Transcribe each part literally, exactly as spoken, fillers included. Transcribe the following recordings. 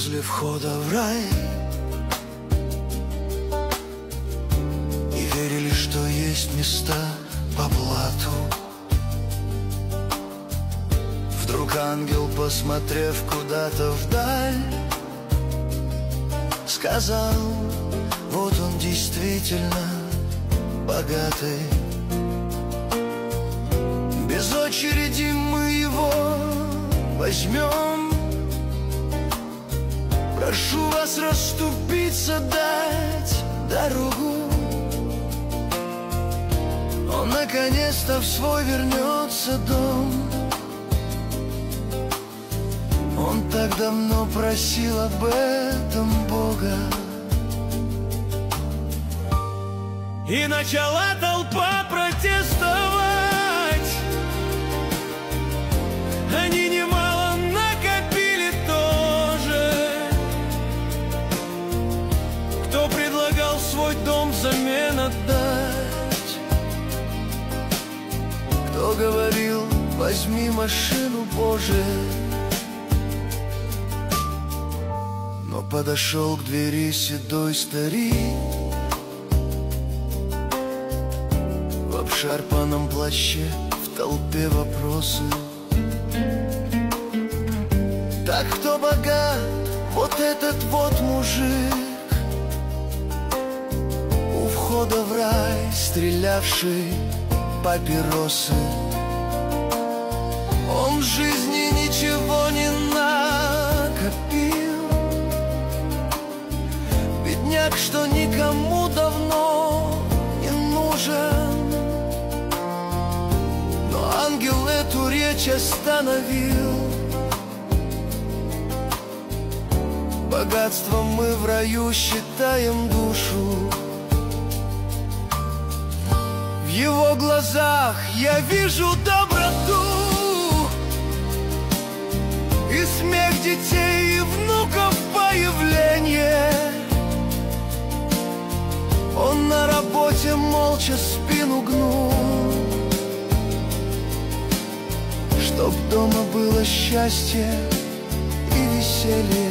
возле входа в рай и верили, что есть места по блату. Вдруг ангел, посмотрев куда-то вдаль, сказал: вот он действительно богатый. Без очереди мы его возьмем. Прошу вас расступиться, дать дорогу. Он наконец-то в свой вернется дом. Он так давно просил об этом Бога. И начала толпа протестовать. Они немало накопили тоже. Кто предлагал свой дом взамен отдать, кто говорил: возьми машину, Боже. Но подошел к двери седой старик в обшарпанном плаще, в толпе вопросы. Так кто богат? Вот этот вот мужик, у входа в рай стрелявший папиросы. Он в жизни ничего не накопил, бедняк, что никому давно не нужен. Но ангел эту речь остановил. Богатством мы в раю считаем душу. В его глазах я вижу доброту и смех детей и внуков появление. Он на работе молча спину гнул, чтоб дома было счастье и веселье.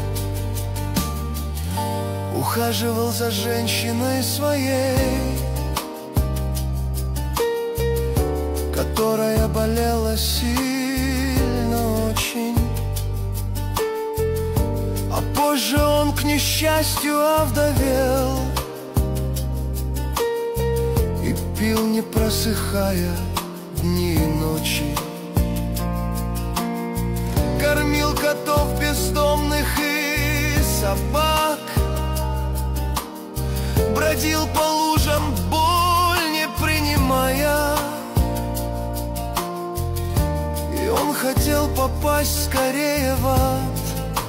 Ухаживал за женщиной своей, которая болела сильно очень. А позже он, к несчастью, овдовел и пил, не просыхая, дни и ночи. Кормил котов бездомных и собак, бродил по лужам, боль не принимая. И он хотел попасть скорее в ад,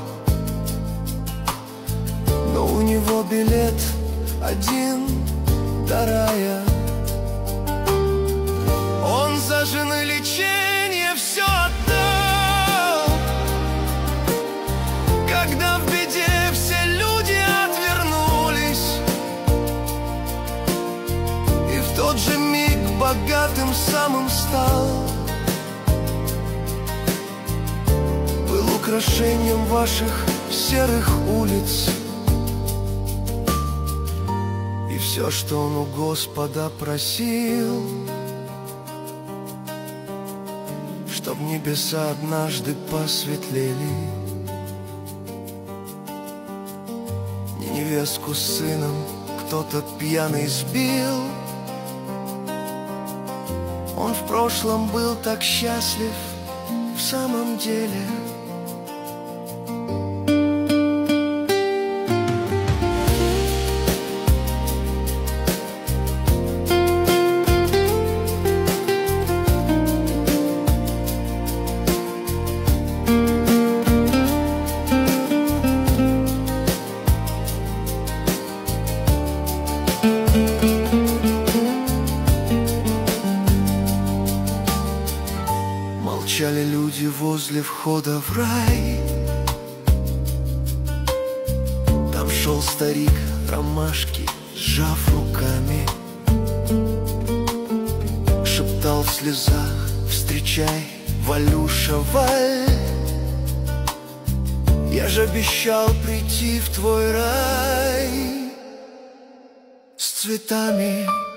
но у него билет один до рая. Он за жены лечение все отдал, когда в беде все люди отвернулись. И в тот же миг богатым самым стал, был украшением ваших серых улиц. И все, что он у Господа просил, чтоб небеса однажды посветлели, не невестку с сыном кто-то пьяный сбил. Он в прошлом был так счастлив в самом деле. Молчали люди возле входа в рай. Там шел старик, ромашки сжав руками, шептал в слезах: встречай, Валюша, Валь. Я же обещал прийти в твой рай с цветами.